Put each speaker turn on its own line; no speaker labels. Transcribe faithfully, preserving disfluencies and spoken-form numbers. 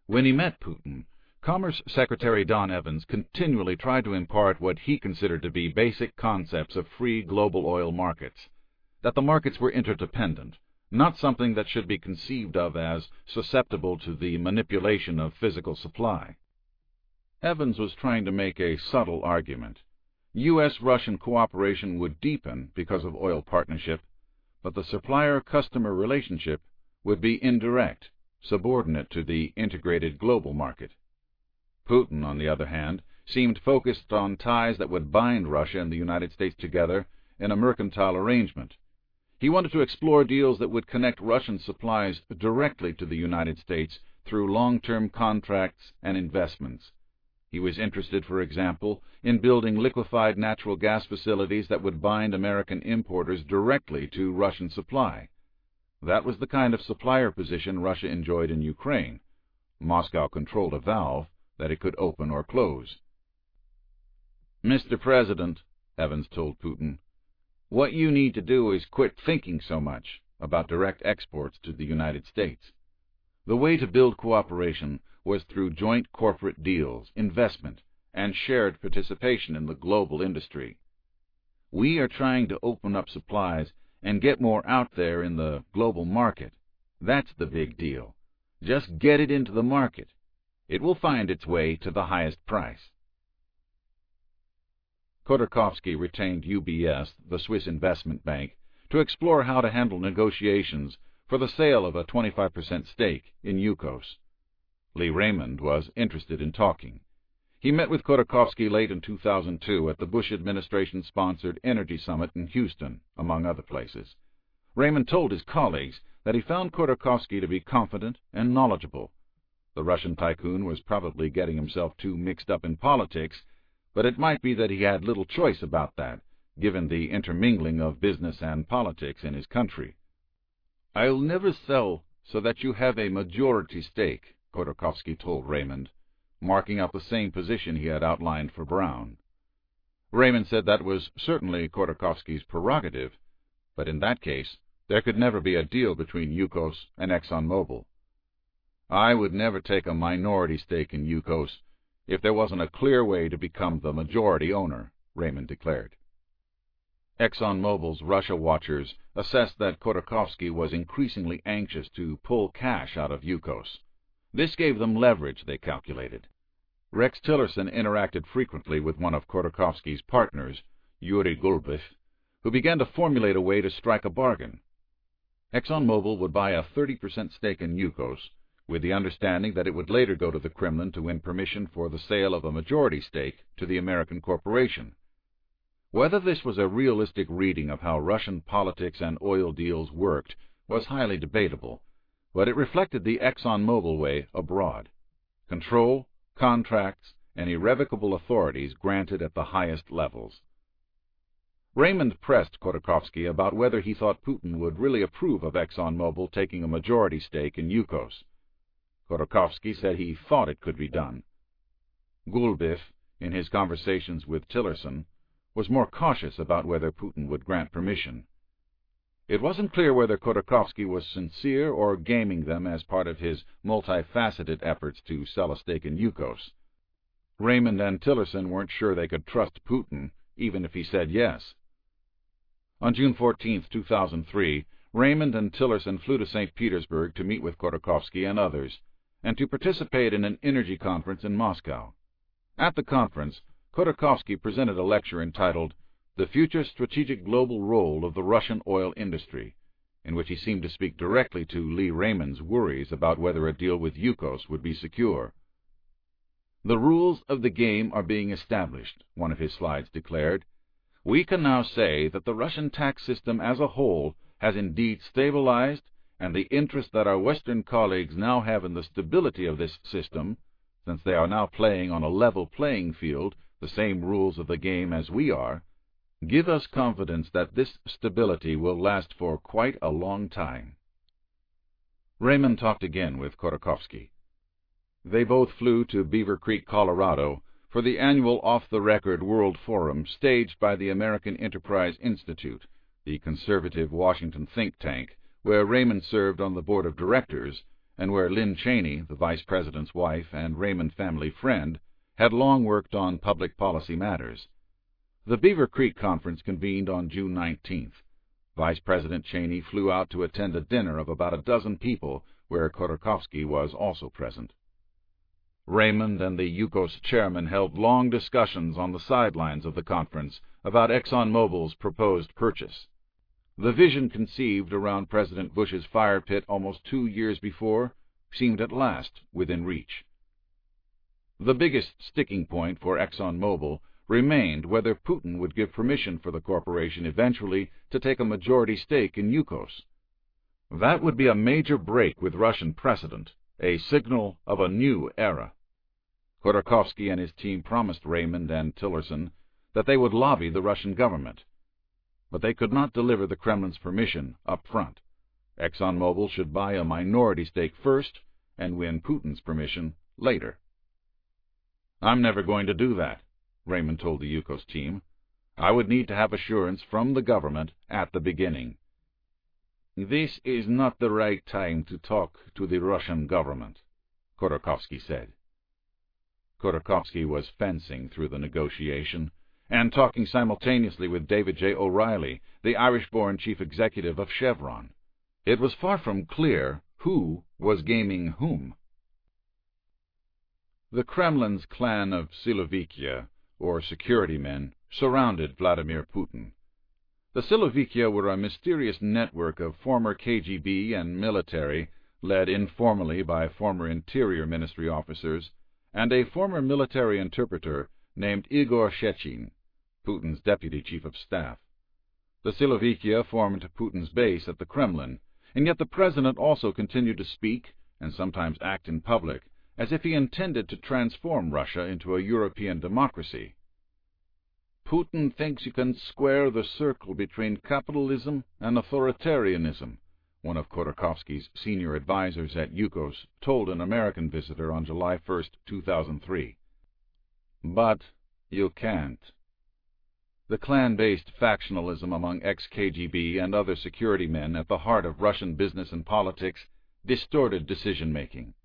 When he met Putin, Commerce Secretary Don Evans continually tried to impart what he considered to be basic concepts of free global oil markets, that the markets were interdependent, not something that should be conceived of as susceptible to the manipulation of physical supply. Evans was trying to make a subtle argument. U S Russian cooperation would deepen because of oil partnership, but the supplier-customer relationship would be indirect, subordinate to the integrated global market. Putin, on the other hand, seemed focused on ties that would bind Russia and the United States together in a mercantile arrangement. He wanted to explore deals that would connect Russian supplies directly to the United States through long-term contracts and investments. He was interested, for example, in building liquefied natural gas facilities that would bind American importers directly to Russian supply. That was the kind of supplier position Russia enjoyed in Ukraine. Moscow controlled a valve that it could open or close. "Mister President," Evans told Putin, "what you need to do is quit thinking so much about direct exports to the United States. The way to build cooperation was through joint corporate deals, investment, and shared participation in the global industry. We are trying to open up supplies and get more out there in the global market. That's the big deal. Just get it into the market. It will find its way to the highest price." Khodorkovsky retained U B S, the Swiss investment bank, to explore how to handle negotiations for the sale of a twenty-five percent stake in Yukos. Lee Raymond was interested in talking. He met with Khodorkovsky late in two thousand two at the Bush administration-sponsored Energy Summit in Houston, among other places. Raymond told his colleagues that he found Khodorkovsky to be confident and knowledgeable. The Russian tycoon was probably getting himself too mixed up in politics, but it might be that he had little choice about that, given the intermingling of business and politics in his country. "I'll never sell so that you have a majority stake," Khodorkovsky told Raymond, marking out the same position he had outlined for Brown. Raymond said that was certainly Khodorkovsky's prerogative, but in that case there could never be a deal between Yukos and ExxonMobil. "I would never take a minority stake in Yukos if there wasn't a clear way to become the majority owner," Raymond declared. ExxonMobil's Russia watchers assessed that Khodorkovsky was increasingly anxious to pull cash out of Yukos. This gave them leverage, they calculated. Rex Tillerson interacted frequently with one of Khodorkovsky's partners, Yuri Gulbis, who began to formulate a way to strike a bargain. ExxonMobil would buy a thirty percent stake in Yukos, with the understanding that it would later go to the Kremlin to win permission for the sale of a majority stake to the American corporation. Whether this was a realistic reading of how Russian politics and oil deals worked was highly debatable, but it reflected the ExxonMobil way abroad. Control, contracts, and irrevocable authorities granted at the highest levels. Raymond pressed Khodorkovsky about whether he thought Putin would really approve of ExxonMobil taking a majority stake in Yukos. Khodorkovsky said he thought it could be done. Gulbis, in his conversations with Tillerson, was more cautious about whether Putin would grant permission. It wasn't clear whether Khodorkovsky was sincere or gaming them as part of his multifaceted efforts to sell a stake in Yukos. Raymond and Tillerson weren't sure they could trust Putin, even if he said yes. On June fourteenth, two thousand three, Raymond and Tillerson flew to Saint Petersburg to meet with Khodorkovsky and others, and to participate in an energy conference in Moscow. At the conference, Khodorkovsky presented a lecture entitled "The Future Strategic Global Role of the Russian Oil Industry," in which he seemed to speak directly to Lee Raymond's worries about whether a deal with Yukos would be secure. "The rules of the game are being established," one of his slides declared. "We can now say that the Russian tax system as a whole has indeed stabilized, and the interest that our Western colleagues now have in the stability of this system, since they are now playing on a level playing field, the same rules of the game as we are, give us confidence that this stability will last for quite a long time." Raymond talked again with Khodorkovsky. They both flew to Beaver Creek, Colorado, for the annual Off-the-Record World Forum staged by the American Enterprise Institute, the conservative Washington think tank, where Raymond served on the board of directors, and where Lynn Cheney, the vice president's wife and Raymond family friend, had long worked on public policy matters. The Beaver Creek Conference convened on June nineteenth. Vice President Cheney flew out to attend a dinner of about a dozen people where Khodorkovsky was also present. Raymond and the Yukos chairman held long discussions on the sidelines of the conference about ExxonMobil's proposed purchase. The vision conceived around President Bush's fire pit almost two years before seemed at last within reach. The biggest sticking point for ExxonMobil remained whether Putin would give permission for the corporation eventually to take a majority stake in Yukos. That would be a major break with Russian precedent, a signal of a new era. Khodorkovsky and his team promised Raymond and Tillerson that they would lobby the Russian government, but they could not deliver the Kremlin's permission up front. ExxonMobil should buy a minority stake first and win Putin's permission later. "I'm never going to do that," Raymond told the Yukos team. "I would need to have assurance from the government at the beginning." "This is not the right time to talk to the Russian government," Khodorkovsky said. Khodorkovsky was fencing through the negotiation and talking simultaneously with David J. O'Reilly, the Irish-born chief executive of Chevron. It was far from clear who was gaming whom. The Kremlin's clan of Silovikia, or security men, surrounded Vladimir Putin. The Silovikia were a mysterious network of former K G B and military, led informally by former Interior Ministry officers, and a former military interpreter named Igor Shechin, Putin's deputy chief of staff. The Silovikia formed Putin's base at the Kremlin, and yet the president also continued to speak and sometimes act in public as if he intended to transform Russia into a European democracy. "Putin thinks you can square the circle between capitalism and authoritarianism," one of Khodorkovsky's senior advisors at Yukos told an American visitor on July first, two thousand three. "But you can't." The clan-based factionalism among ex-K G B and other security men at the heart of Russian business and politics distorted decision-making.